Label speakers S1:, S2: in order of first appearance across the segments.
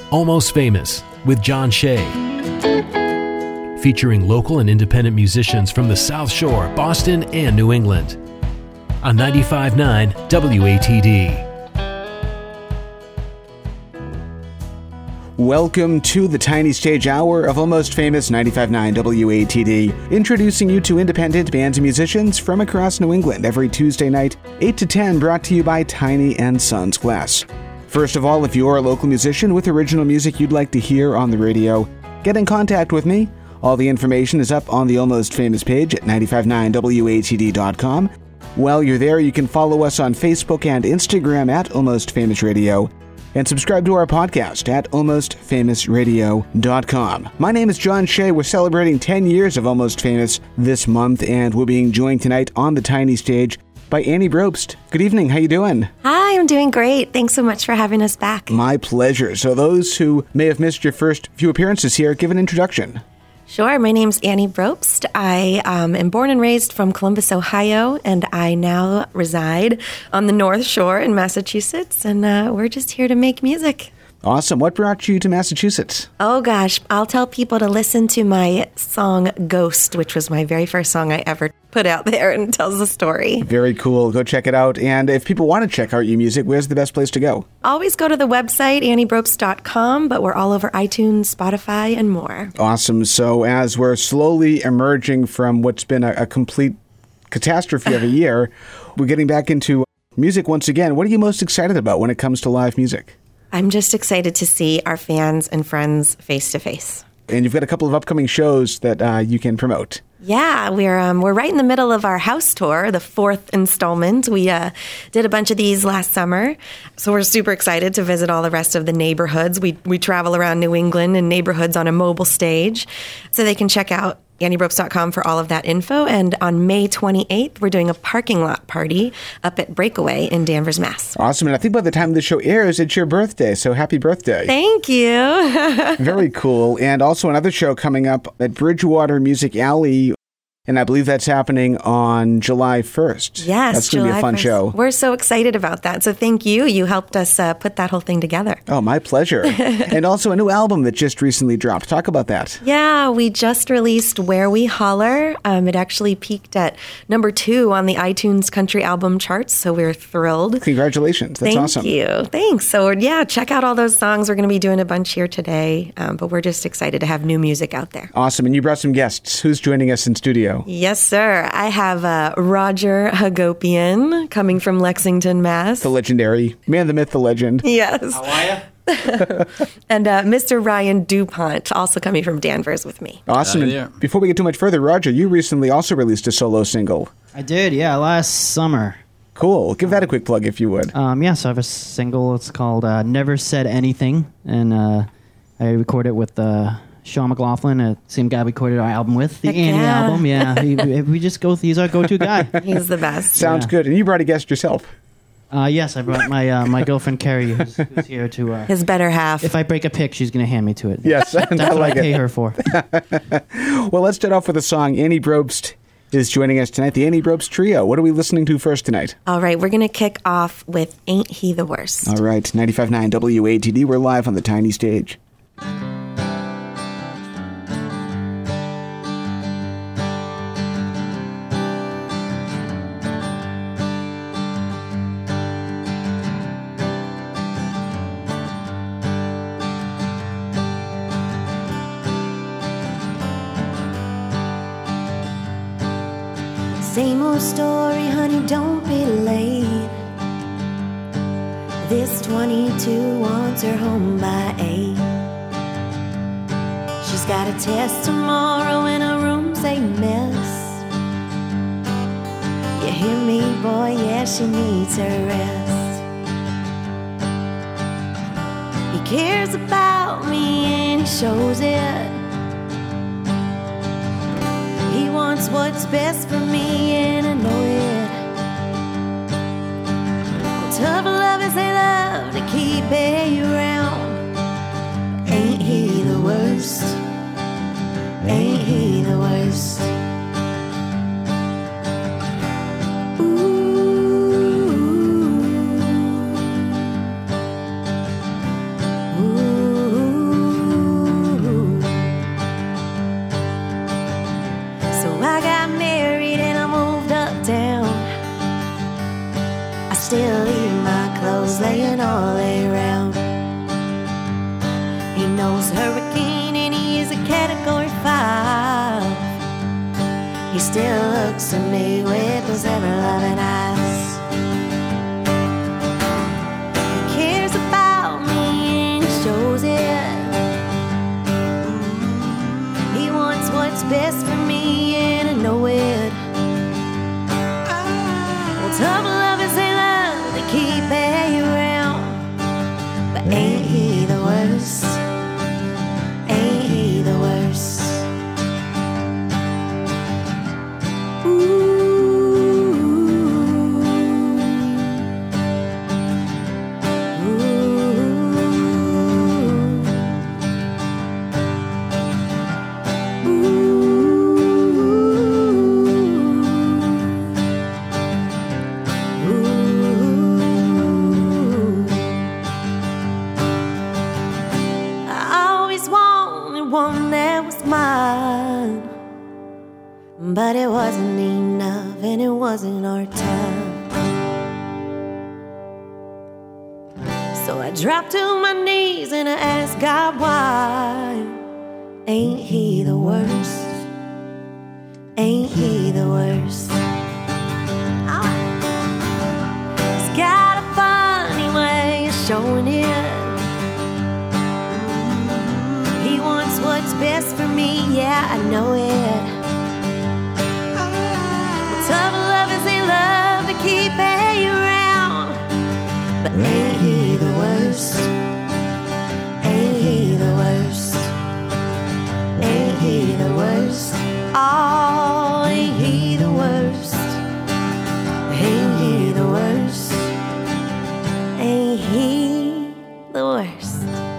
S1: Almost Famous with John Shea. Featuring local and independent musicians from the South Shore, Boston, and New England. On 95.9 WATD.
S2: Welcome to the Tiny Stage Hour of Almost Famous 95.9 WATD, introducing you to independent bands and musicians from across New England every Tuesday night, 8 to 10, brought to you by Tiny & Sons Glass. First of all, if you're a local musician with original music you'd like to hear on the radio, get in contact with me. All the information is up on the Almost Famous page at 959watd.com. While you're there, you can follow us on Facebook and Instagram at Almost Famous Radio, and subscribe to our podcast at almostfamousradio.com. My name is John Shea. We're celebrating 10 years of Almost Famous this month, and we're being joined tonight on the tiny stage by Annie Brobst. Good evening. How you doing?
S3: Hi, I'm doing great. Thanks so much for having us back.
S2: My pleasure. So those who may have missed your first few appearances here, give an introduction.
S3: Sure. My name's Annie Brobst. I am born and raised from Columbus, Ohio, and I now reside on the North Shore in Massachusetts, and we're just here to make music.
S2: Awesome. What brought you to Massachusetts?
S3: Oh, gosh. I'll tell people to listen to my song Ghost, which was my very first song I ever put out there, and it tells the story.
S2: Very cool. Go check it out. And if people want to check out your music, where's the best place to go?
S3: Always go to the website, anniebrobst.com, but we're all over iTunes, Spotify, and more.
S2: Awesome. So as we're slowly emerging from what's been a complete catastrophe of a year, we're getting back into music once again. What are you most excited about when it comes to live music?
S3: I'm just excited to see our fans and friends face to face.
S2: And you've got a couple of upcoming shows that you can promote.
S3: Yeah, we're right in the middle of our house tour, the fourth installment. We did a bunch of these last summer, so we're super excited to visit all the rest of the neighborhoods. We travel around New England in neighborhoods on a mobile stage, so they can check out anniebrobst.com for all of that info. And on May 28th, we're doing a parking lot party up at Breakaway in Danvers, Mass.
S2: Awesome. And I think by the time the show airs, it's your birthday. So happy birthday.
S3: Thank you.
S2: Very cool. And also another show coming up at Bridgewater Music Alley. And I believe that's happening on July 1st.
S3: Yes,
S2: that's going to be a fun
S3: 1st.
S2: show.
S3: We're so excited about that. So thank you. You helped us put that whole thing together.
S2: Oh, my pleasure. And also a new album that just recently dropped. Talk about that.
S3: Yeah, we just released Where We Holler. It actually peaked at number 2 on the iTunes country album charts, so we're thrilled.
S2: Congratulations. That's awesome.
S3: Thank you. Thanks. So yeah, check out all those songs. We're going to be doing a bunch here today, but we're just excited to have new music out there.
S2: Awesome. And you brought some guests. Who's joining us in studio?
S3: Yes, sir. I have Roger Hagopian coming from Lexington, Mass.
S2: The legendary man, the myth, the legend.
S3: Yes.
S4: How are you?
S3: And Mr. Ryan DuPont, also coming from Danvers with me.
S2: Awesome. And before we get too much further, Roger, you recently also released a solo single.
S4: I did, yeah, last summer.
S2: Cool. Give that a quick plug if you would.
S4: So I have a single. It's called Never Said Anything, and I recorded it with Sean McLaughlin, same guy we recorded our album with, the Annie album. Yeah, we just he's our go-to guy.
S3: He's the best.
S2: Sounds good. And you brought a guest yourself.
S4: Yes, I brought my girlfirlend Carrie, who's here to.
S3: His better half.
S4: If I break a pick, she's going to hand me to it.
S2: Yes,
S4: that's what I pay her for.
S2: Well, let's start off with a song. Annie Brobst is joining us tonight. The Annie Brobst Trio. What are we listening to first tonight?
S3: All right, we're going to kick off with Ain't He the Worst.
S2: All right, 95.9 WATD. We're live on the tiny stage.
S5: Same old story, honey, don't be late. This 22 wants her home by 8. She's got a test tomorrow and her room's a mess. You hear me, boy? Yeah, she needs her rest. He cares about me and he shows it. He wants what's best for me and I know it. Well, tough love is a love to keep you around. Ain't he the worst? Ain't he the worst? Ooh. Ooh. all lay around. He knows hurricane and he is a category 5. He still looks at me with those ever-loving eyes. He cares about me and he shows it. He wants what's best for me and I know it. Well, tough love is a love to keep you around. But ain't he the worst? Ain't he the worst? But it wasn't enough and it wasn't our time. So I dropped to my knees and I asked God why. Ain't he the worst? Ain't he the worst? He's got a funny way of showing it. He wants what's best for me, yeah, I know it. Tough love is a love to keep you around. But ain't he the worst? Ain't he the worst? Ain't he the worst? Oh, ain't he the worst? Ain't he the worst? Ain't he the worst?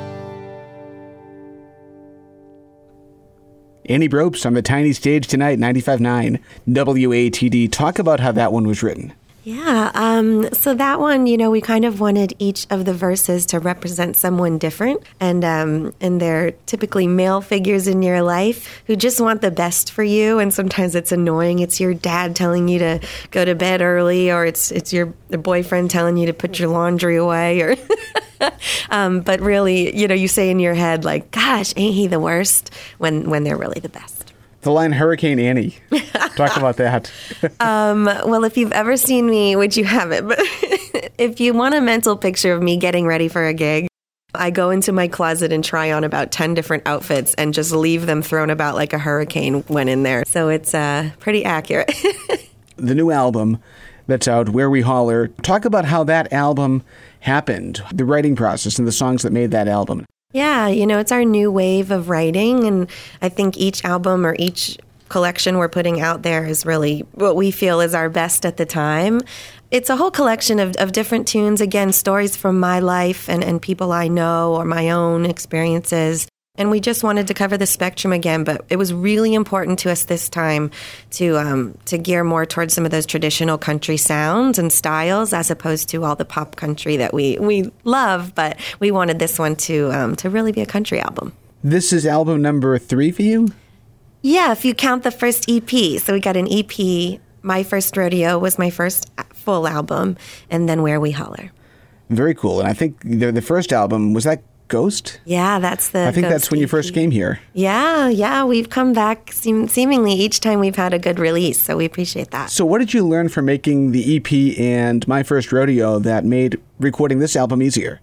S2: Annie Bropst on the tiny stage tonight, 95.9 WATD. Talk about how that one was written.
S3: Yeah, so that one, we kind of wanted each of the verses to represent someone different, and they're typically male figures in your life who just want the best for you, and sometimes it's annoying. It's your dad telling you to go to bed early, or it's your boyfriend telling you to put your laundry away, or but really, you say in your head, like, gosh, ain't he the worst, when they're really the best.
S2: The line Hurricane Annie. Talk about that.
S3: Well, if you've ever seen me, which you haven't, but if you want a mental picture of me getting ready for a gig, I go into my closet and try on about 10 different outfits and just leave them thrown about like a hurricane when in there. So it's pretty accurate.
S2: The new album that's out, Where We Holler. Talk about how that album happened, the writing process and the songs that made that album.
S3: Yeah, it's our new wave of writing, and I think each album or each collection we're putting out there is really what we feel is our best at the time. It's a whole collection of different tunes, again, stories from my life and people I know or my own experiences. And we just wanted to cover the spectrum again, but it was really important to us this time to gear more towards some of those traditional country sounds and styles, as opposed to all the pop country that we love. But we wanted this one to really be a country album.
S2: This is album number 3 for you?
S3: Yeah, if you count the first EP. So we got an EP. My First Rodeo was my first full album, and then Where We Holler.
S2: Very cool. And I think the first album, was that Ghost?
S3: Yeah, that's the
S2: I think
S3: Ghost
S2: that's when you first came here.
S3: Yeah, we've come back seemingly each time we've had a good release, so we appreciate that.
S2: So what did you learn from making the EP and My First Rodeo that made recording this album easier?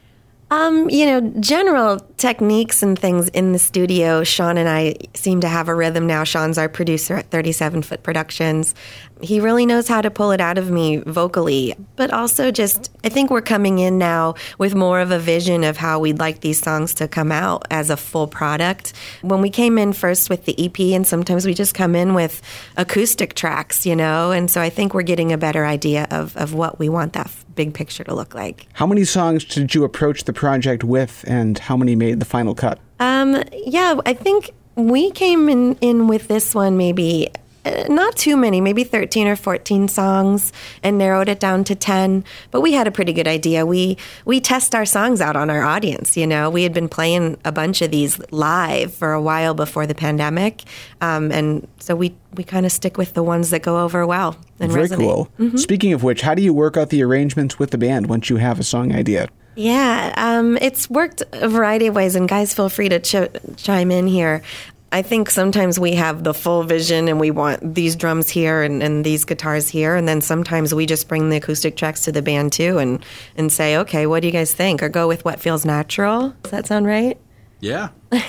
S3: General techniques and things in the studio. Sean and I seem to have a rhythm now. Sean's our producer at 37 Foot Productions. He really knows how to pull it out of me vocally, but also I think we're coming in now with more of a vision of how we'd like these songs to come out as a full product. When we came in first with the EP, and sometimes we just come in with acoustic tracks, and so I think we're getting a better idea of what we want that big picture to look like.
S2: How many songs did you approach the project with, and how many made the final cut?
S3: I think we came in with this one maybe not too many, maybe 13 or 14 songs, and narrowed it down to 10. But we had a pretty good idea. We test our songs out on our audience. We had been playing a bunch of these live for a while before the pandemic, and so we kind of stick with the ones that go over well and
S2: Very
S3: resonate.
S2: Cool. Mm-hmm. Speaking of which, how do you work out the arrangements with the band once you have a song idea?
S3: Yeah, it's worked a variety of ways, and guys, feel free to chime in here. I think sometimes we have the full vision and we want these drums here and these guitars here. And then sometimes we just bring the acoustic tracks to the band too and say, okay, what do you guys think? Or go with what feels natural. Does that sound right?
S6: Yeah.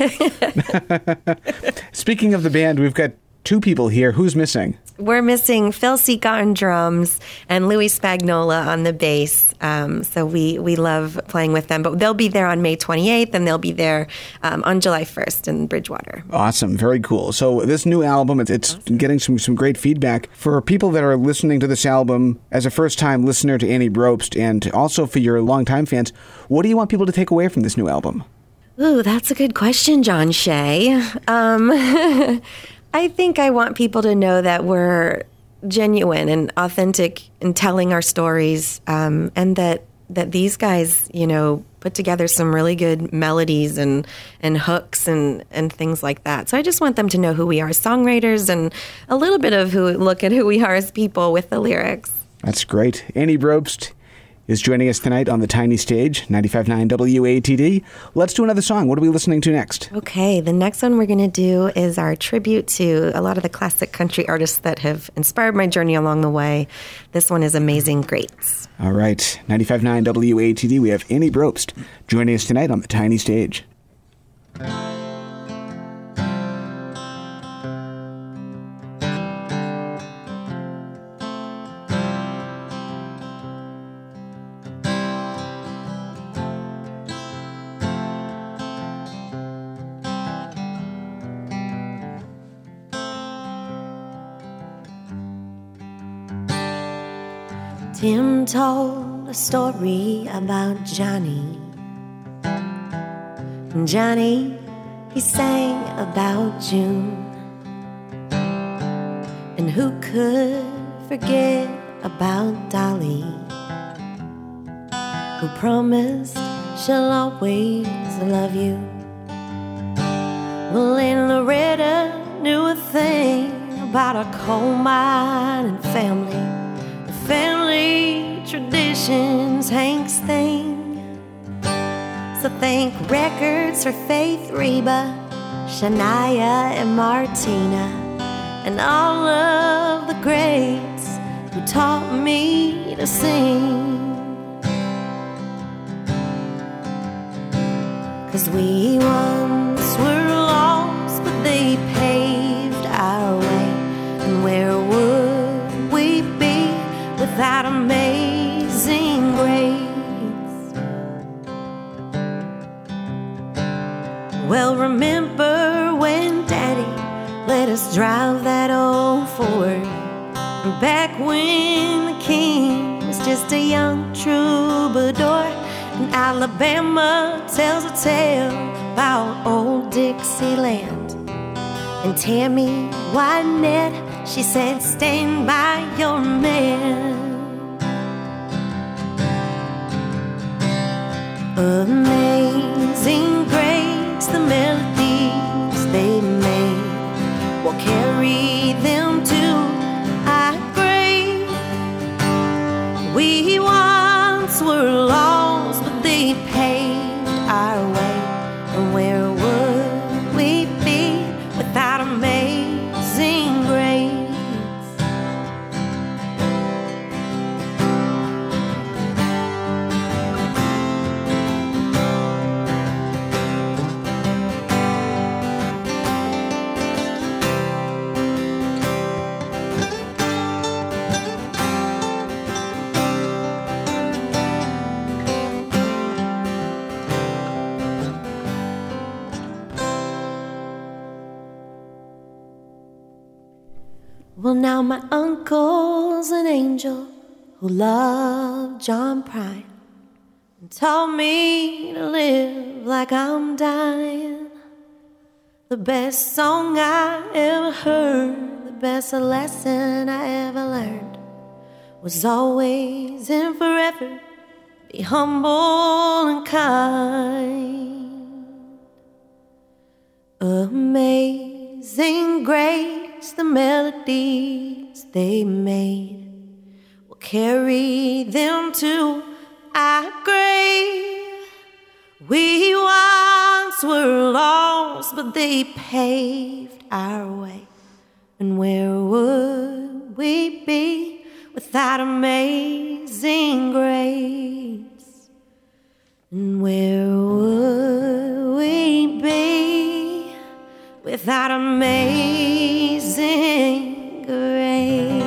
S2: Speaking of the band, we've got two people here. Who's missing?
S3: We're missing Phil Sika on drums and Louis Spagnola on the bass. So we love playing with them. But they'll be there on May 28th, and they'll be there on July 1st in Bridgewater.
S2: Awesome. Very cool. So this new album, it's getting some great feedback. For people that are listening to this album as a first-time listener to Annie Brobst, and also for your longtime fans, what do you want people to take away from this new album?
S3: Ooh, that's a good question, John Shea. I think I want people to know that we're genuine and authentic in telling our stories, and that these guys, put together some really good melodies and hooks and things like that. So I just want them to know who we are as songwriters and a little bit of look at who we are as people with the lyrics.
S2: That's great. Annie Brobst is joining us tonight on the tiny stage, 95.9 WATD. Let's do another song. What are we listening to next?
S3: Okay, the next one we're going to do is our tribute to a lot of the classic country artists that have inspired my journey along the way. This one is Amazing Grace.
S2: All right, 95.9 WATD, we have Annie Brobst joining us tonight on the tiny stage.
S5: Tim told a story about Johnny. Johnny, he sang about June. And who could forget about Dolly, who promised she'll always love you? Well, and Loretta knew a thing about a coal mine and family traditions, Hank's thing. So thank records for Faith Reba, Shania and Martina, and all of the greats who taught me to sing. 'Cause we once were lost, but they paved our way. And where would we be without Amazing Grace? Well, remember when Daddy let us drive that old Ford, back when the King was just a young troubadour, and Alabama tells a tale about old Dixieland. And Tammy Wynette, she said, stand by your man. Amazing grace, the melodies they made will carry them to our grave. We once were lost, but they paved our way. And where would we be without Amazing Grace? Well, now my uncle's an angel who loved John Prine and taught me to live like I'm dying. The best song I ever heard, the best lesson I ever learned was always and forever be humble and kind. Amazing grace, the melodies they made will carry them to our grave. We once were lost, but they paved our way. And where would we be without amazing grace? And where would we be without amazing grace?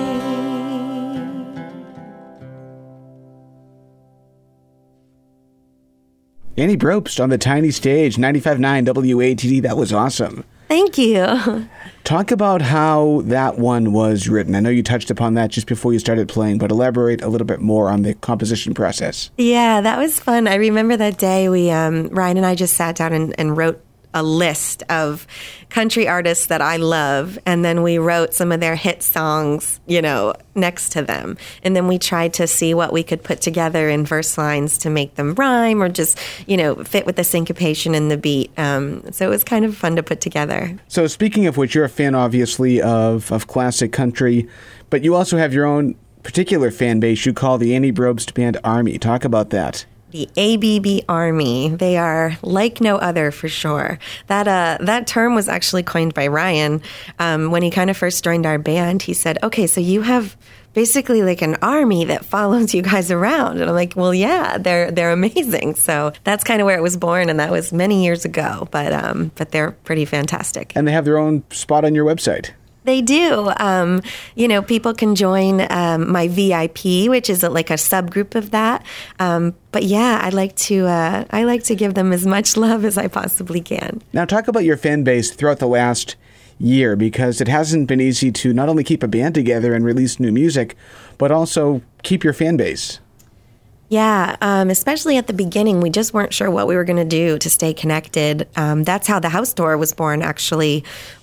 S2: Annie Brobst on the tiny stage, 95.9 WATD. That was awesome.
S3: Thank you.
S2: Talk about how that one was written. I know you touched upon that just before you started playing, but elaborate a little bit more on the composition process.
S3: Yeah, that was fun. I remember that day Ryan and I just sat down and wrote a list of country artists that I love, and then we wrote some of their hit songs, next to them. And then we tried to see what we could put together in verse lines to make them rhyme or just, fit with the syncopation and the beat. So it was kind of fun to put together.
S2: So speaking of which, you're a fan, obviously, of classic country, but you also have your own particular fan base you call the Annie Brobst Band Army. Talk about that.
S3: The ABB Army. They are like no other for sure. That term was actually coined by Ryan when he kind of first joined our band. He said, okay, so you have basically like an army that follows you guys around. And I'm like, well, yeah, they're amazing. So that's kind of where it was born, and that was many years ago. But they're pretty fantastic.
S2: And they have their own spot on your website.
S3: They do. People can join my VIP, which is like a subgroup of that. But yeah, I like to give them as much love as I possibly can.
S2: Now, talk about your fan base throughout the last year, because it hasn't been easy to not only keep a band together and release new music, but also keep your fan base.
S3: Yeah, especially at the beginning, we just weren't sure what we were going to do to stay connected. That's how the house tour was born, actually.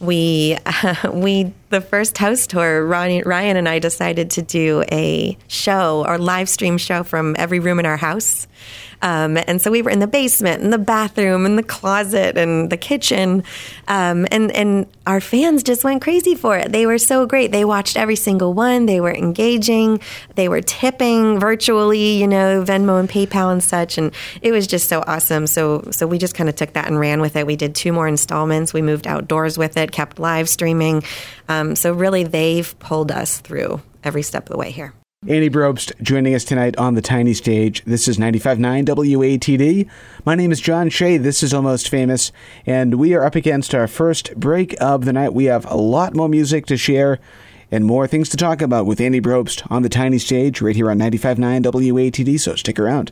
S3: The first house tour, Ryan and I decided to do a show or live stream show from every room in our house. And so we were in the basement, in the bathroom, in the closet, and the kitchen. And our fans just went crazy for it. They were so great. They watched every single one. They were engaging. They were tipping virtually, Venmo and PayPal and such. And it was just so awesome. So we just kind of took that and ran with it. We did 2 more installments. We moved outdoors with it, kept live streaming. So really, they've pulled us through every step of the way here.
S2: Annie Brobst joining us tonight on the tiny stage. This is 95.9 WATD. My name is John Shea. This is Almost Famous, and we are up against our first break of the night. We have a lot more music to share and more things to talk about with Annie Brobst on the tiny stage right here on 95.9 WATD, so stick around.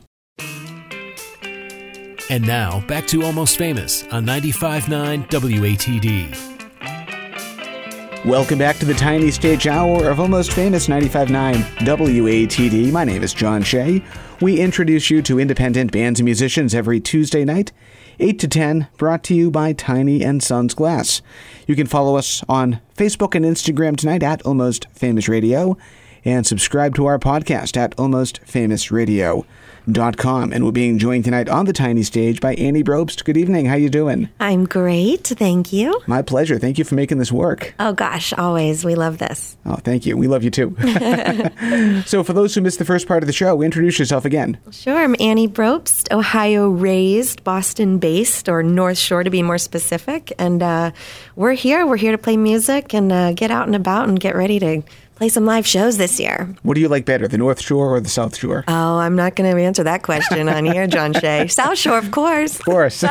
S1: And now, back to Almost Famous on 95.9 WATD.
S2: Welcome back to the tiny stage hour of Almost Famous 95.9 WATD. My name is John Shea. We introduce you to independent bands and musicians every Tuesday night, 8 to 10, brought to you by Tiny & Sons Glass. You can follow us on Facebook and Instagram tonight at Almost Famous Radio, and subscribe to our podcast at almostfamousradio.com. And we're being joined tonight on the tiny stage by Annie Brobst. Good evening. How you doing?
S3: I'm great. Thank you.
S2: My pleasure. Thank you for making this work.
S3: Oh, gosh. Always. We love this.
S2: Oh, thank you. We love you, too. So for those who missed the first part of the show, introduce yourself again.
S3: Sure. I'm Annie Brobst, Ohio-raised, Boston-based, or North Shore to be more specific. And we're here. We're here to play music and get out and about and get ready to play some live shows this year.
S2: What do you like better, the North Shore or the South Shore?
S3: Oh, I'm not going to answer that question on here, John Shea. South Shore, of course.
S2: Of course.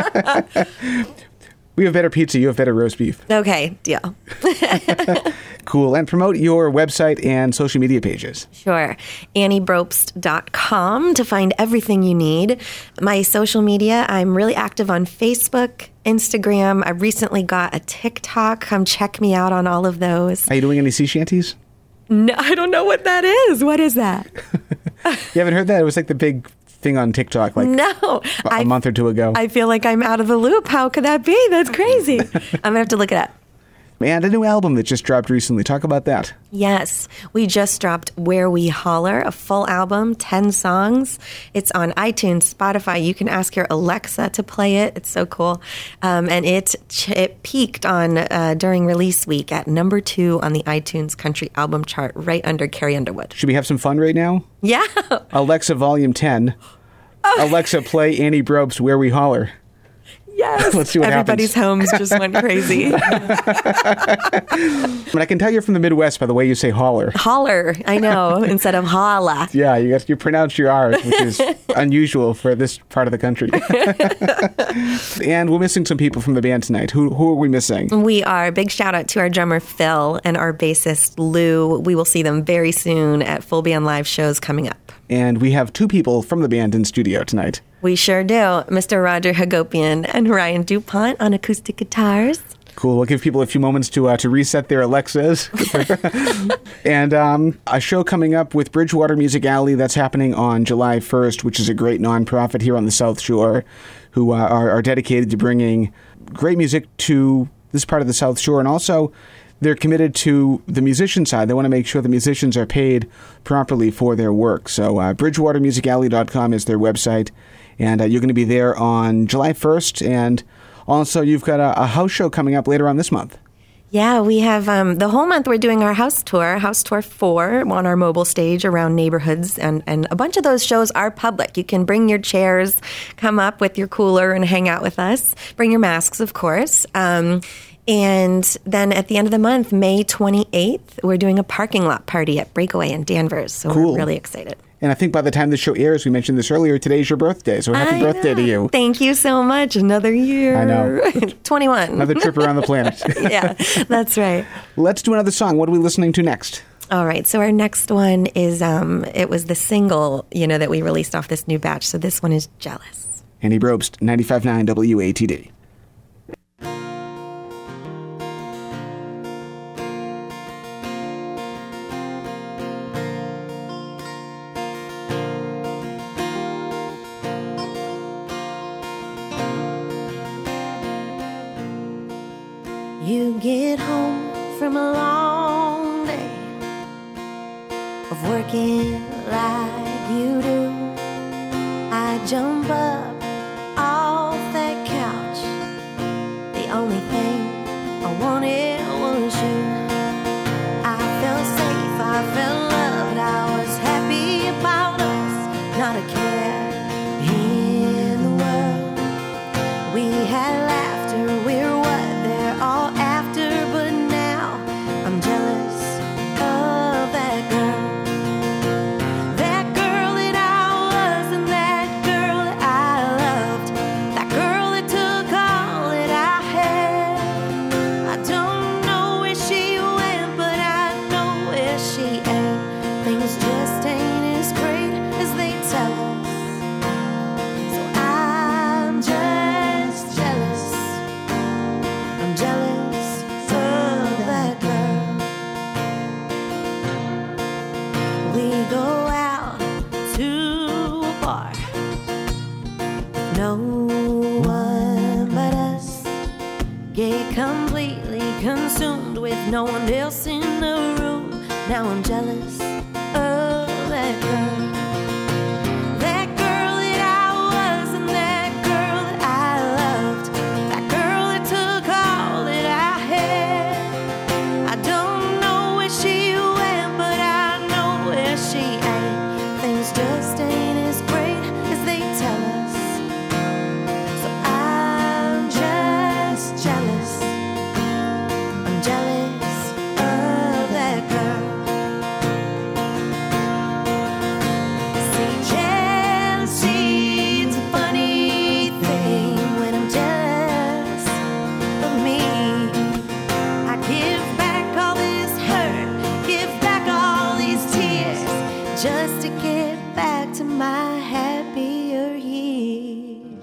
S2: We have better pizza. You have better roast beef.
S3: Okay, deal.
S2: Cool. And promote your website and social media pages.
S3: Sure. AnnieBrobst.com to find everything you need. My social media, I'm really active on Facebook, Instagram. I recently got a TikTok. Come check me out on all of those.
S2: Are you doing any sea shanties?
S3: No, I don't know what that is. What is that?
S2: You haven't heard that? It was like the big thing on TikTok like a month or two ago.
S3: I feel like I'm out of the loop. How could that be? That's crazy. I'm going to have to look it up.
S2: And a new album that just dropped recently. Talk about that.
S3: Yes. We just dropped Where We Holler, a full album, 10 songs. It's on iTunes, Spotify. You can ask your Alexa to play it. It's so cool. And it peaked on during release week at number 2 on the iTunes country album chart, right under Carrie Underwood.
S2: Should we have some fun right now?
S3: Yeah.
S2: Alexa, volume 10. Alexa, play Annie Brobst, Where We Holler.
S3: Yes.
S2: Let's see what
S3: Everybody's homes just went crazy.
S2: But I can tell you're from the Midwest by the way you say holler.
S3: Holler, I know, instead of holla.
S2: Yeah, you pronounce your R's, which is unusual for this part of the country. And we're missing some people from the band tonight. Who are we missing?
S3: We are. Big shout out to our drummer Phil and our bassist Lou. We will see them very soon at Full Band Live shows coming up.
S2: And we have two people from the band in studio tonight.
S3: We sure do. Mr. Roger Hagopian and Ryan DuPont on acoustic guitars.
S2: Cool. We'll give people a few moments to reset their Alexas. And a show coming up with Bridgewater Music Alley that's happening on July 1st, which is a great nonprofit here on the South Shore who are dedicated to bringing great music to this part of the South Shore. And also, they're committed to the musician side. They want to make sure the musicians are paid properly for their work. So BridgewaterMusicAlley.com is their website. And you're going to be there on July 1st. And also, you've got a house show coming up later on this month.
S3: Yeah, we have the whole month we're doing our House Tour 4 on our mobile stage around neighborhoods. And a bunch of those shows are public. You can bring your chairs, come up with your cooler and hang out with us. Bring your masks, of course. And then at the end of the month, May 28th, we're doing a parking lot party at Breakaway in Danvers. So
S2: Cool.
S3: We're really excited.
S2: And I think by the time the show airs, we mentioned this earlier, today's your birthday. So happy birthday to you.
S3: Thank you so much. Another year.
S2: I know.
S3: 21.
S2: Another trip around the planet.
S3: Yeah, that's right.
S2: Let's do another song. What are we listening to next?
S3: All right. So our next one is, it was the single, that we released off this new batch. So this one is Jealous.
S2: Annie Brobst, 95.9 WATD.
S5: You get home from a long day of working like you do. I jump up off that couch. The only thing I wanted was you. I felt safe, I felt loved, I was happy about us, not a care in the world. We had laughter, we're what they're all after, but now I'm jealous of that girl. That girl that I was and that girl that I loved. That girl that took all that I had. I don't know where she went, but I know where she ain't. Things just ain't as great as they tell us. So I'm just jealous. I'm jealous of that girl. We go out to a bar, no one but us. Get completely consumed with no one else in the room. Now I'm jealous of that girl. That girl that I was and that girl that I loved. That girl that took all that I had. I don't know where she went, but I know where she ain't. Things just ain't as great as they tell us. So I'm just jealous. I'm jealous of that girl. See, jealousy's a funny thing when I'm jealous of me. I give back all this hurt, give back all these tears, just to get back to my happier years.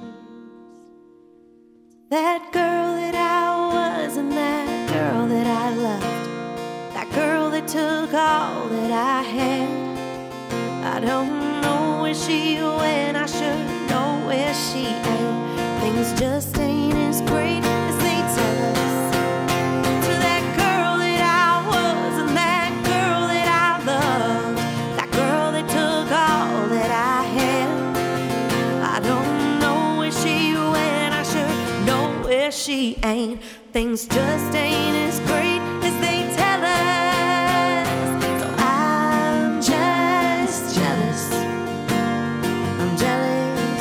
S5: That girl that I was and that girl that I loved. That girl that took all that I had. I don't know where she went, I sure know where she ain't. Things just ain't as great as they tell us. To that girl that I was and that girl that I loved. That girl that took all that I had. I don't know where she went, I sure know where she ain't. Things just ain't as great as they tell us. So I'm just jealous. I'm jealous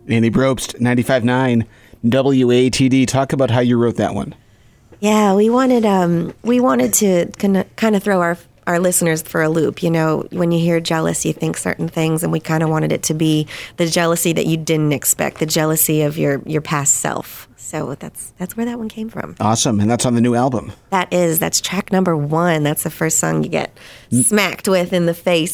S2: Annie Brobst, 95.9 WATD. Talk about how you wrote that one.
S3: Yeah, we wanted to kind of throw our listeners for a loop. You know, when you hear jealous, you think certain things, and we kind of wanted it to be the jealousy that you didn't expect, the jealousy of your past self. So that's where that one came from.
S2: Awesome. And that's on the new album.
S3: That's track number 1. That's the first song you get smacked with in the face.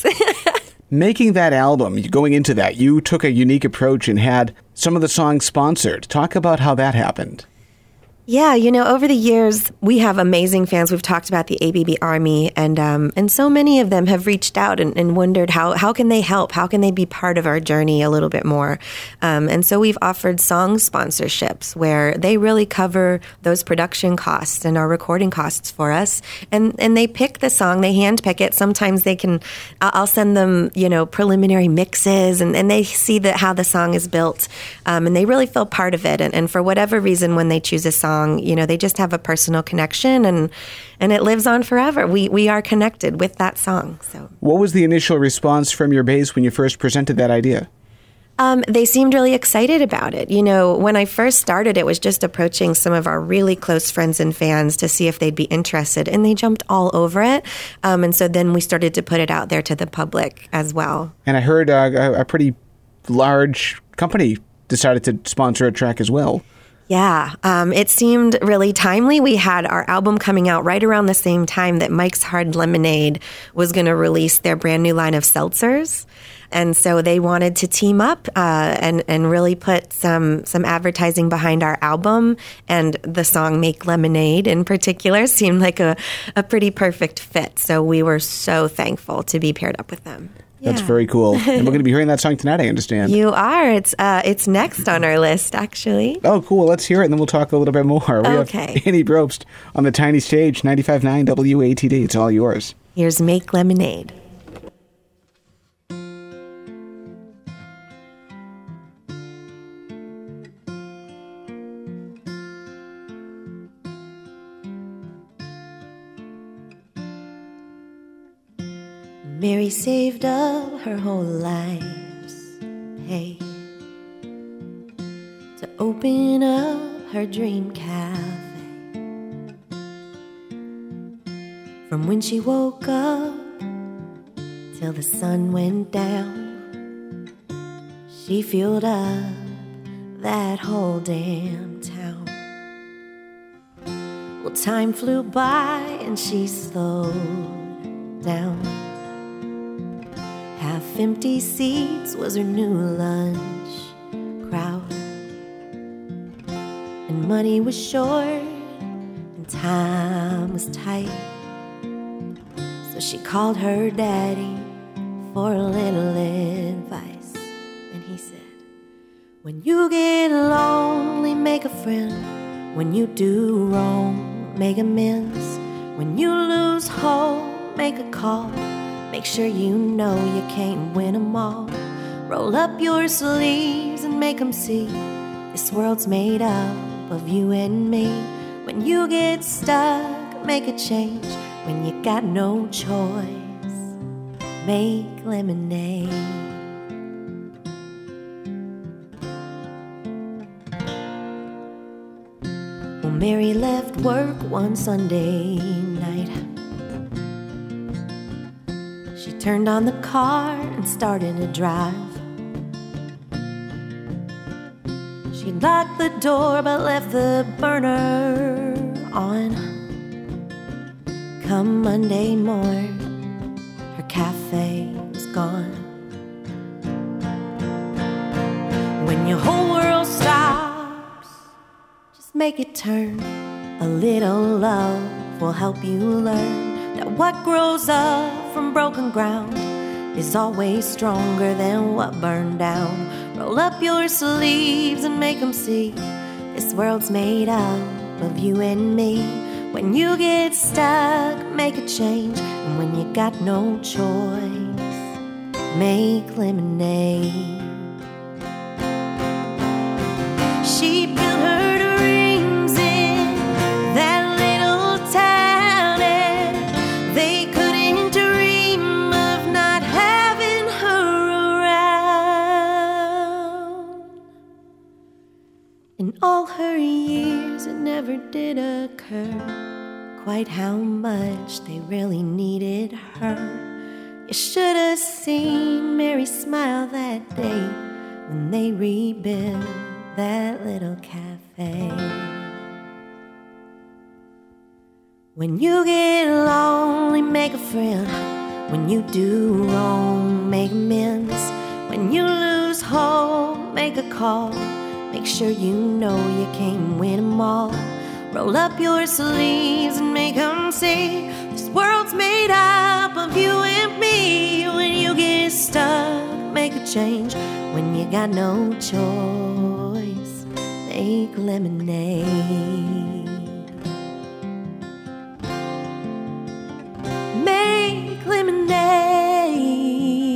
S2: Making that album, going into that, you took a unique approach and had some of the songs sponsored. Talk about how that happened.
S3: Yeah, you know, over the years, we have amazing fans. We've talked about the ABB Army, and so many of them have reached out and wondered how can they help? How can they be part of our journey a little bit more? And so we've offered song sponsorships where they really cover those production costs and our recording costs for us. And they pick the song, they handpick it. Sometimes they can, I'll send them, you know, preliminary mixes, and they see how the song is built, and they really feel part of it. And for whatever reason, when they choose a song, you know, they just have a personal connection, and it lives on forever. We are connected with that song. So,
S2: what was the initial response from your base when you first presented that idea?
S3: They seemed really excited about it. You know, when I first started, it was just approaching some of our really close friends and fans to see if they'd be interested, and they jumped all over it. And so then we started to put it out there to the public as well.
S2: And I heard a pretty large company decided to sponsor a track as well.
S3: Yeah, it seemed really timely. We had our album coming out right around the same time that Mike's Hard Lemonade was going to release their brand new line of seltzers. And so they wanted to team up and really put some advertising behind our album, and the song Make Lemonade in particular seemed like a pretty perfect fit. So we were so thankful to be paired up with them.
S2: That's very cool. And we're going to be hearing that song tonight, I understand.
S3: You are. It's next on our list, actually.
S2: Oh, cool. Let's hear it, and then we'll talk a little bit more. We have Annie Brobst on the tiny stage, 95.9 WATD. It's all yours.
S3: Here's Make Lemonade.
S5: Mary saved up her whole life's pay to open up her dream cafe. From when she woke up till the sun went down, she fueled up that whole damn town. Well, time flew by and she slowed down. Half-empty seats was her new lunch crowd, and money was short and time was tight. So she called her daddy for a little advice, and he said, when you get lonely, make a friend. When you do wrong, make amends. When you lose hope, make a call. Make sure you know you can't win them all. Roll up your sleeves and make them see this world's made up of you and me. When you get stuck, make a change. When you got no choice, make lemonade. Well, Mary left work one Sunday night. She turned on the car and started to drive. She locked the door but left the burner on. Come Monday morn, her cafe was gone. When your whole world stops, just make it turn. A little love will help you learn that what grows up from broken ground is always stronger than what burned down. Roll up your sleeves and make them see this world's made up of you and me. When you get stuck, make a change. And when you got no choice, make lemonade. She built her dreams in that little town, and they couldn't dream of not having her around. In all her years, it never did occur quite how much they really needed her. You should have seen Mary smile that day when they rebuilt that little cafe. When you get lonely, make a friend. When you do wrong, make amends. When you lose hope, make a call. Make sure you know you can't win them all. Roll up your sleeves and make them see this world's made up of you and me. When you get stuck, make a change. When you got no choice, make lemonade. Make lemonade.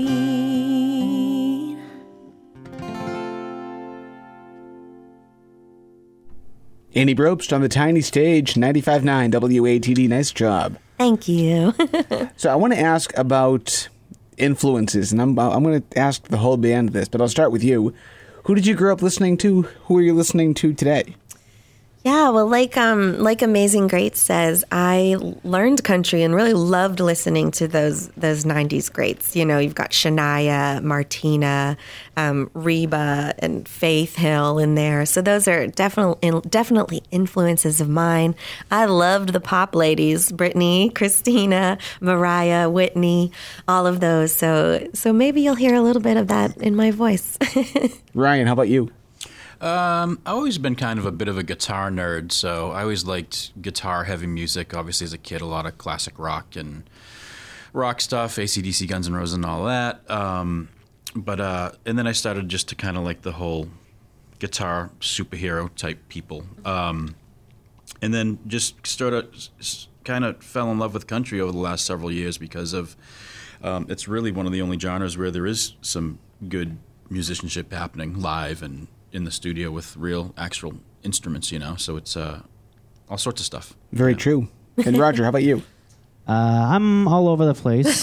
S2: Annie Brobst on the tiny stage, 95.9 WATD. Nice job.
S5: Thank you.
S2: So I want to ask about influences, and I'm going to ask the whole band this, but I'll start with you. Who did you grow up listening to? Who are you listening to today?
S3: Yeah, well, like Amazing Greats says, I learned country and really loved listening to those 90s greats. You know, you've got Shania, Martina, Reba, and Faith Hill in there. So those are definitely influences of mine. I loved the pop ladies, Britney, Christina, Mariah, Whitney, all of those. So maybe you'll hear a little bit of that in my voice.
S2: Ryan, how about you?
S6: I've always been kind of a bit of a guitar nerd, so I always liked guitar-heavy music. Obviously, as a kid, a lot of classic rock and rock stuff, AC/DC, Guns N' Roses, and all that. And then I started just to kind of like the whole guitar superhero type people. And then just kind of fell in love with country over the last several years because of it's really one of the only genres where there is some good musicianship happening live and in the studio with real actual instruments, you know, so it's all sorts of stuff.
S2: Very true. And Roger, how about you?
S4: I'm all over the place.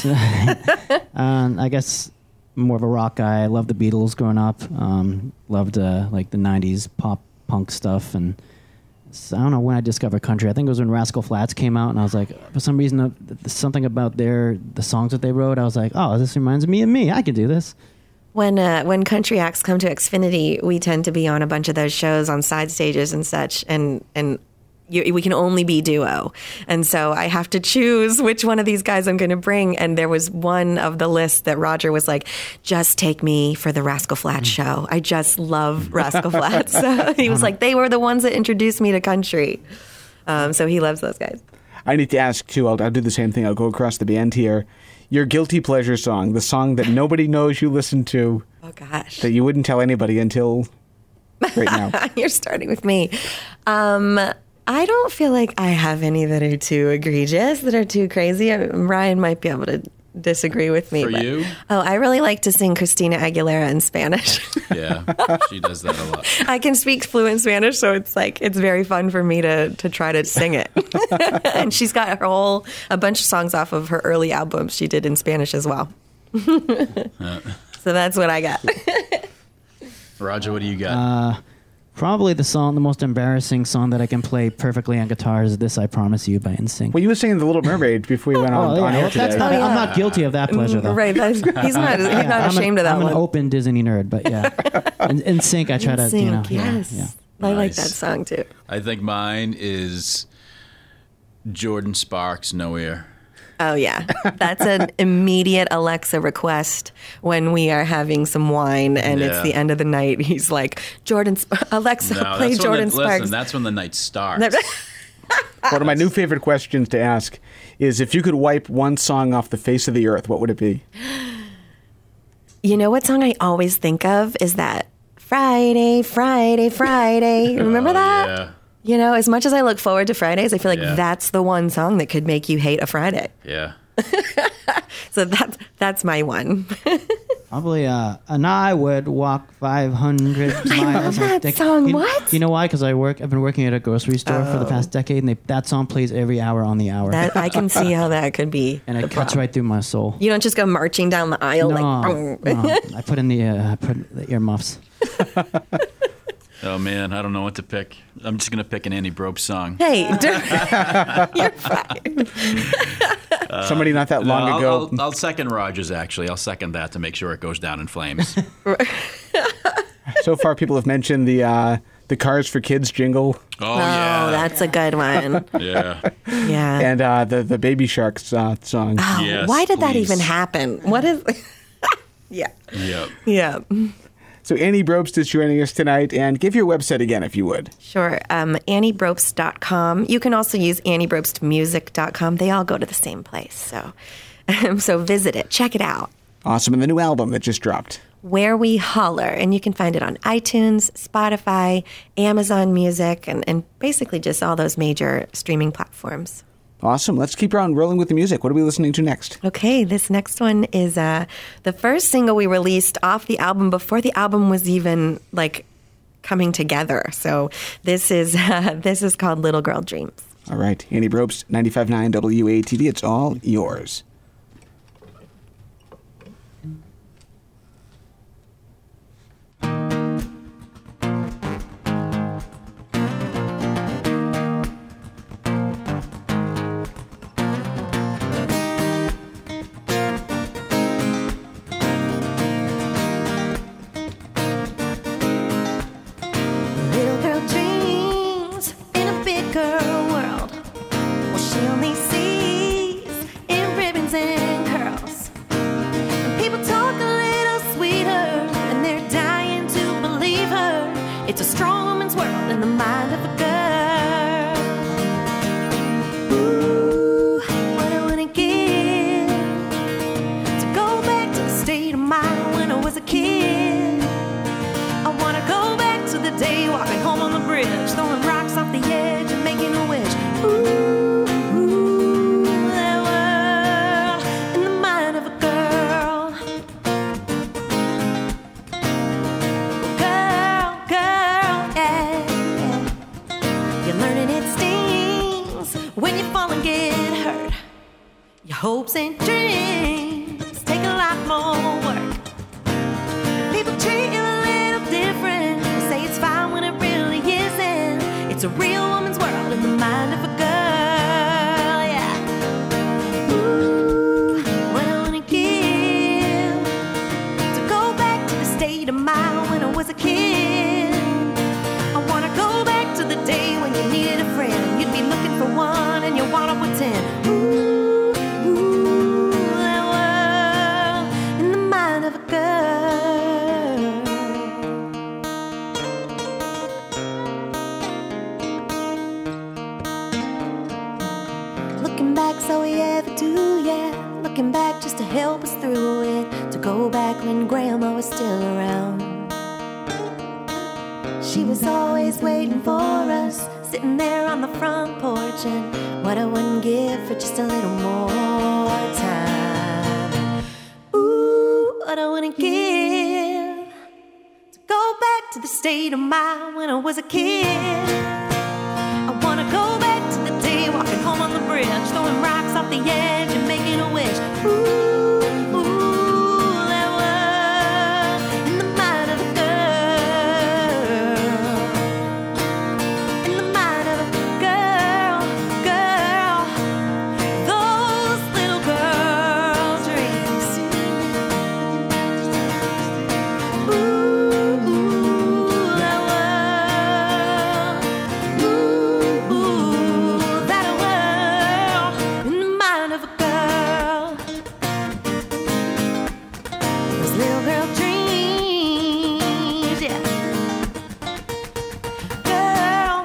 S4: I guess more of a rock guy. I loved the Beatles growing up. Loved like the 90s pop punk stuff. And I don't know when I discovered country. I think it was when Rascal Flatts came out, and I was like, for some reason, something about the songs that they wrote, I was like, oh, this reminds me of me. I can do this.
S3: When country acts come to Xfinity, we tend to be on a bunch of those shows on side stages and such, and we can only be duo. And so I have to choose which one of these guys I'm going to bring. And there was one of the list that Roger was like, just take me for the Rascal Flatts show. I just love Rascal Flatts. So he was like, they were the ones that introduced me to country. So he loves those guys.
S2: I need to ask, too. I'll do the same thing. I'll go across the band here. Your guilty pleasure song, the song that nobody knows you listen to.
S3: Oh, gosh.
S2: That you wouldn't tell anybody until right now.
S3: You're starting with me. I don't feel like I have any that are too egregious, that are too crazy. Ryan might be able to disagree with me.
S6: For you?
S3: Oh, I really like to sing Christina Aguilera in Spanish.
S6: Yeah, she does that a lot.
S3: I can speak fluent Spanish, so it's very fun for me to try to sing it. And she's got a bunch of songs off of her early albums she did in Spanish as well. So that's what I got.
S6: Roger, what do you got?
S4: Probably the most embarrassing song that I can play perfectly on guitar is "This I Promise You" by NSYNC.
S2: Well, you were singing The Little Mermaid before we went on air today.
S4: I'm not guilty of that pleasure, though.
S3: Right, he's not ashamed of that one.
S4: I'm an open Disney nerd, but yeah. NSYNC, I try to,
S3: yes.
S4: Yeah.
S3: I like that song, too.
S6: I think mine is Jordan Sparks, "Nowhere."
S3: Oh, yeah. That's an immediate Alexa request when we are having some wine and it's the end of the night. He's like, Alexa, play Jordan Sparks.
S6: Listen, that's when the night starts.
S2: One of my new favorite questions to ask is, if you could wipe one song off the face of the earth, what would it be?
S3: You know what song I always think of is that Friday, Friday, Friday. Remember that?
S6: Yeah.
S3: You know, as much as I look forward to Fridays, I feel like that's the one song that could make you hate a Friday.
S6: Yeah.
S3: So that's my one.
S4: Probably, and I would walk 500 miles.
S3: That song, what?
S4: You know why? Because I've been working at a grocery store for the past decade, and that song plays every hour on the hour.
S3: I can see how that could be.
S4: And it cuts right through my soul.
S3: You don't just go marching down the aisle
S4: No. I put in the earmuffs.
S6: Oh, man, I don't know what to pick. I'm just going to pick an Annie Brobst song.
S3: Hey, you're fine.
S2: Somebody not that long ago.
S6: I'll second Rogers, actually. I'll second that to make sure it goes down in flames.
S2: So far, people have mentioned the Cars for Kids jingle.
S6: Oh, yeah.
S3: That's a good one.
S6: Yeah.
S3: Yeah.
S2: And the Baby Sharks song.
S3: Oh,
S6: Yes,
S3: why did that
S6: please.
S3: even happen? What is... Yeah.
S6: Yep.
S3: Yeah.
S2: So Annie Brobst is joining us tonight, and give your website again if you would.
S3: Sure. AnnieBrobst.com. You can also use AnnieBrobstMusic.com. They all go to the same place. So visit it. Check it out.
S2: Awesome. And the new album that just dropped.
S3: Where We Holler. And you can find it on iTunes, Spotify, Amazon Music, and basically just all those major streaming platforms.
S2: Awesome. Let's keep on rolling with the music. What are we listening to next?
S3: Okay, this next one is the first single we released off the album before the album was even coming together. So this is called Little Girl Dreams.
S2: All right. Annie Brobst, 95.9 WATD. It's all yours.
S5: Little girl dreams in a big girl world. Well, she only sees in ribbons and curls. And people talk a little sweeter, and they're dying to believe her. It's a strong woman's world in the mind of a girl. Ooh, what I wanna give to go back to the state of mind when I was a kid. I wanna go back to the day walking home on the bridge, throwing rocks off the edge and making a wish. Ooh, that world in the mind of a girl. Girl, yeah. You're learning it stings when you fall and get hurt. Your hopes and dreams take a lot more work. People treat you a little different. They say it's fine when it really isn't. It's a real woman's world in the mind of a girl, yeah. Ooh, what I wanna give to go back to the state of mind when I was a kid. I wanna go back to the day when you needed a friend. You'd be looking for one and you wanna pretend. Ooh, that world in the mind of a girl. Looking back, so we ever do, yeah. Looking back just to help us through it. To go back when Grandma was still around. She was always waiting for us, sitting there on the front porch. And what I wouldn't give for just a little more time. Ooh, what I wouldn't give to go back to the state of mind when I was a kid. I wanna go back to the day walking home on the bridge, throwing rocks off the edge and making a wish. Ooh, that world in the mind of a girl. In the mind of a girl. Those little girl dreams. Ooh, that world. Ooh, that world in the mind of a girl. Those little girl dreams, yeah. Girl,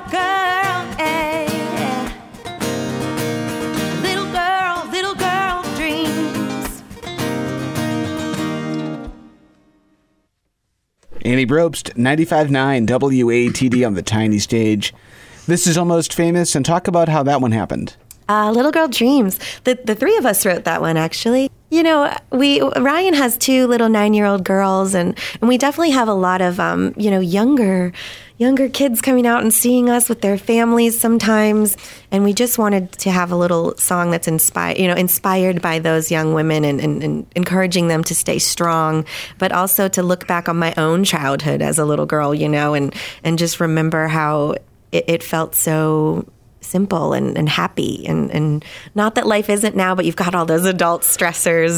S5: yeah. Little girl dreams.
S2: Annie Brobst, 95.9 WATD on the tiny stage. This is Almost Famous, and talk about how that one happened.
S3: Little Girl Dreams. The three of us wrote that one, actually. You know, Ryan has two little 9-year-old girls, and we definitely have a lot of, younger younger kids coming out and seeing us with their families sometimes. And we just wanted to have a little song that's inspired by those young women and encouraging them to stay strong, but also to look back on my own childhood as a little girl, and just remember how it felt so simple and happy, and not that life isn't now, but you've got all those adult stressors,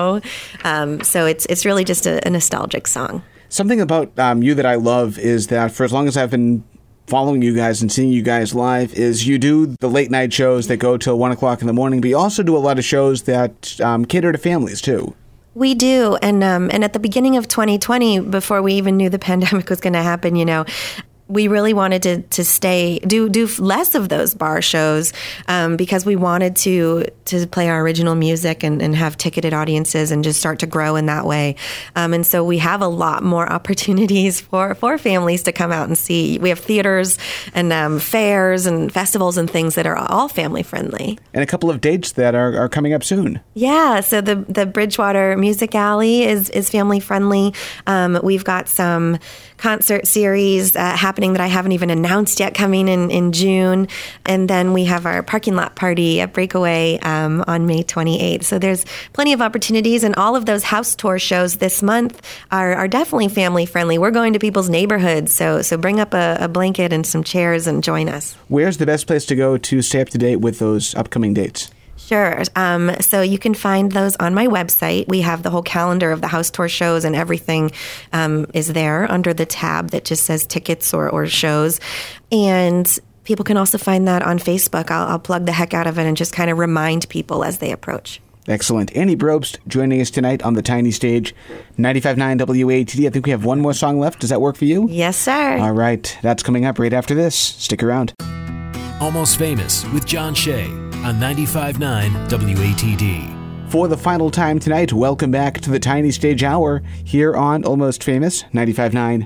S3: so it's really just a nostalgic song.
S2: Something about you that I love is that for as long as I've been following you guys and seeing you guys live is you do the late night shows that go till 1 o'clock in the morning, but you also do a lot of shows that cater to families too.
S3: We do, and at the beginning of 2020, before we even knew the pandemic was going to happen, we really wanted to do less of those bar shows because we wanted to play our original music and have ticketed audiences and just start to grow in that way. And so we have a lot more opportunities for families to come out and see. We have theaters and fairs and festivals and things that are all family friendly.
S2: And a couple of dates that are coming up soon.
S3: Yeah, so the Bridgewater Music Alley is family friendly. We've got some concert series happening that I haven't even announced yet coming in June. And then we have our parking lot party at Breakaway on May 28th. So there's plenty of opportunities, and all of those house tour shows this month are definitely family friendly. We're going to people's neighborhoods, so bring up a blanket and some chairs and join us.
S2: Where's the best place to go to stay up to date with those upcoming dates?
S3: Sure. So you can find those on my website. We have the whole calendar of the house tour shows, and everything is there under the tab that just says tickets or shows. And people can also find that on Facebook. I'll plug the heck out of it and just kind of remind people as they approach.
S2: Excellent. Annie Brobst joining us tonight on the Tiny Stage, 95.9 WATD. I think we have one more song left. Does that work for you?
S3: Yes, sir.
S2: All right. That's coming up right after this. Stick around.
S1: Almost Famous with John Shea on 95.9 WATD.
S2: For the final time tonight, welcome back to the Tiny Stage Hour here on Almost Famous, 95.9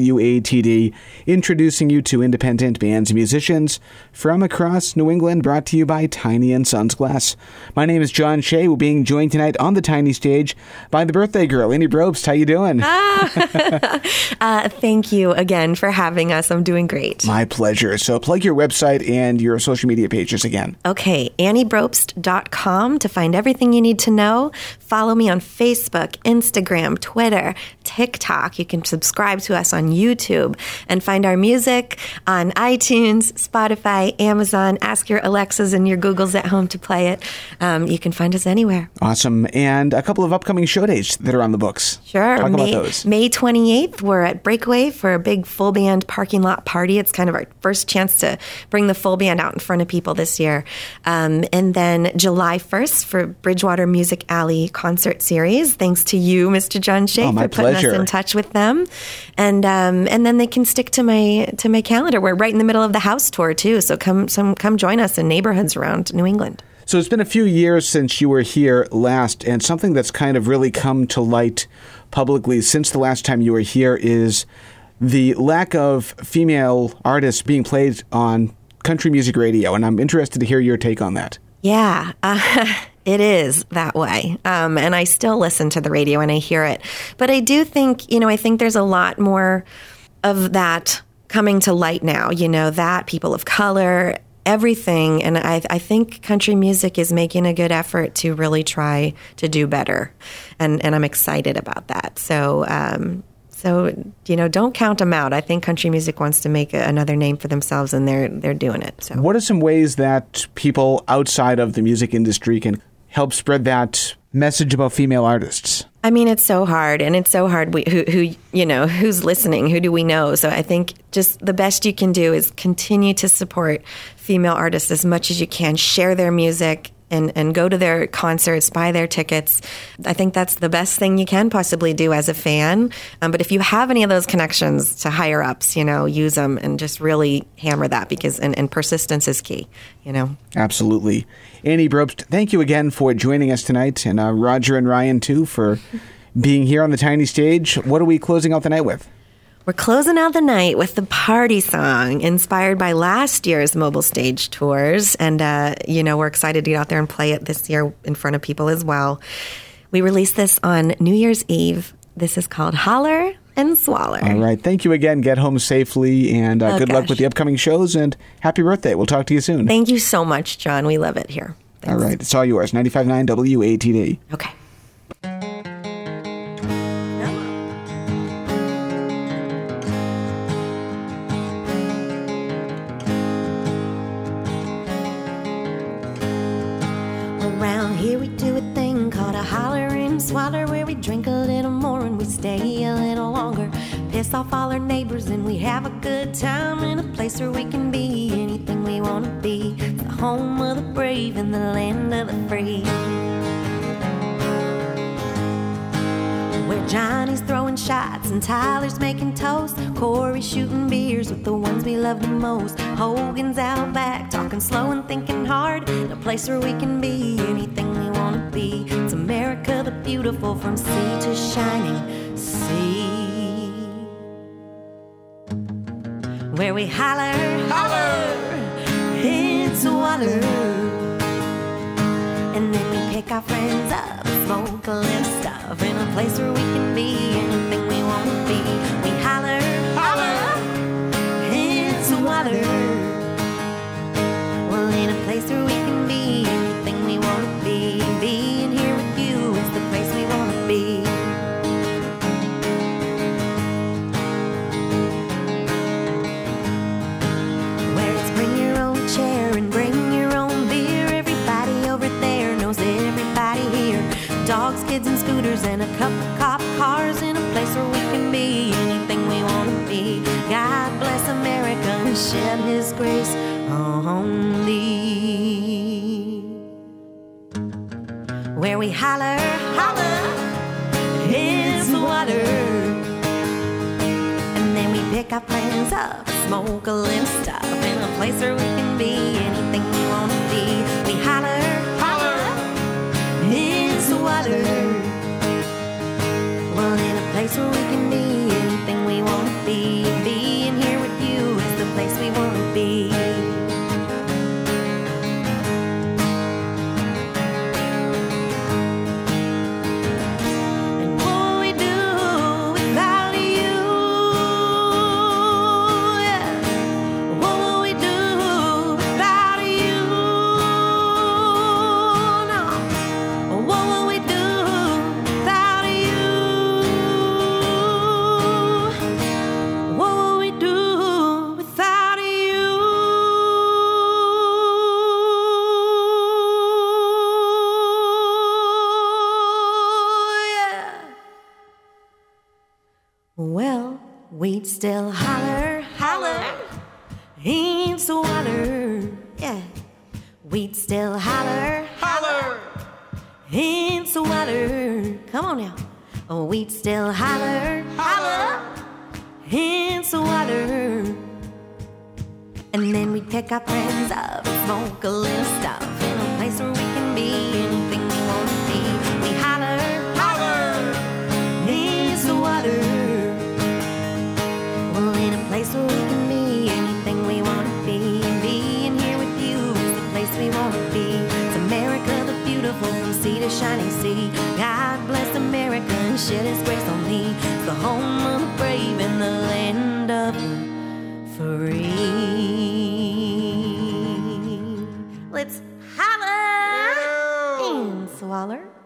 S2: WATD, introducing you to independent bands and musicians from across New England, brought to you by Tiny & Sons Glass. My name is John Shea. We're being joined tonight on the Tiny Stage by the birthday girl, Annie Brobst. How you doing?
S3: Thank you again for having us. I'm doing great.
S2: My pleasure. So plug your website and your social media pages again.
S3: Okay, AnnieBrobst.com to find everything you need to know. Follow me on Facebook, Instagram, Twitter, TikTok. You can subscribe to us on YouTube and find our music on iTunes, Spotify, Amazon. Ask your Alexas and your Googles at home to play it. You can find us anywhere.
S2: Awesome. And a couple of upcoming show dates that are on the books.
S3: Sure.
S2: Talk about those.
S3: May 28th, we're at Breakaway for a big full band parking lot party. It's kind of our first chance to bring the full band out in front of people this year. And then July 1st for Bridgewater Music Alley concert series. Thanks to you, Mr. John Shea, for putting us in touch with them. And then they can stick to my calendar. We're right in the middle of the house tour too. So come join us in neighborhoods around New England.
S2: So it's been a few years since you were here last, and something that's kind of really come to light publicly since the last time you were here is the lack of female artists being played on country music radio. And I'm interested to hear your take on that.
S3: Yeah. It is that way. And I still listen to the radio and I hear it. But I do think, I think there's a lot more of that coming to light now, that people of color, everything. And I think country music is making a good effort to really try to do better. And I'm excited about that. So, don't count them out. I think country music wants to make another name for themselves, and they're doing it. So,
S2: what are some ways that people outside of the music industry can help spread that message about female artists?
S3: I mean, it's so hard, and it's so hard. Who's listening? Who do we know? So I think just the best you can do is continue to support female artists as much as you can. Share their music and go to their concerts, buy their tickets. I think that's the best thing you can possibly do as a fan. But if you have any of those connections to higher ups, use them and just really hammer that because and persistence is key.
S2: Absolutely. Annie Brobst, thank you again for joining us tonight, and Roger and Ryan too for being here on the Tiny Stage. What are we closing out the night with?
S3: We're closing out the night with the party song inspired by last year's mobile stage tours. And, we're excited to get out there and play it this year in front of people as well. We released this on New Year's Eve. This is called Holler and Swaller.
S2: All right. Thank you again. Get home safely, and good luck with the upcoming shows, and happy birthday. We'll talk to you soon.
S3: Thank you so much, John. We love it here. Thanks.
S2: All right. It's all yours. 95.9 WATD.
S3: Okay.
S5: Around here we do a thing called a holler and swaller, where we drink a little more and we stay a little longer. Piss off all our neighbors and we have a good time in a place where we can be anything we want to be. It's the home of the brave and the land of the free. Where Johnny's throwing shots and Tyler's making toast, Corey's shooting beers with the ones we love the most. Hogan's out back talking slow and thinking hard, in a place where we can be anything we want to be. It's America the beautiful, from sea to shining sea, where we holler, holler, it's water. And then we pick our friends up, smoke a little stuff, in a place where we can be anything we want to be. We holler, holler, it's water. Well, in a place where we can be anything we want to be. Being here with you is the place we want to be. Where it's bring your own chair and bring your own beer. Everybody over there knows everybody here. Dogs, kids, and scooters, and a couple cop cars, in a place where we can be anything we want to be. God bless America and shed His grace on thee. Where we holler, holler, it's water. And then we pick our plans up, smoke a little stuff, in a place where we can be anything we want to be. We holler, holler, it's water. Well, in a place where we can be anything we want to be. Being here with you is the place we want to be. And what will we do without you? Yeah. What will we do without you? No. What will we do without you? What will we do without you? Yeah. Well, we'd still holler, holler, it's water. Yeah. We'd still holler, holler, it's water. Come on now. Oh, we'd still holler, holler, it's water. And then we'd pick our friends up, smoke a little stuff, in a place where we can be anything we want to be. We holler, holler, it's water. Well, in a place where we can be anything we want to be. Being here with you is the place we want to be. It's America the beautiful, from sea to shining sea. God bless America and shed His grace on me. It's the home of the brave and the land of the free. Let's holler and swaller.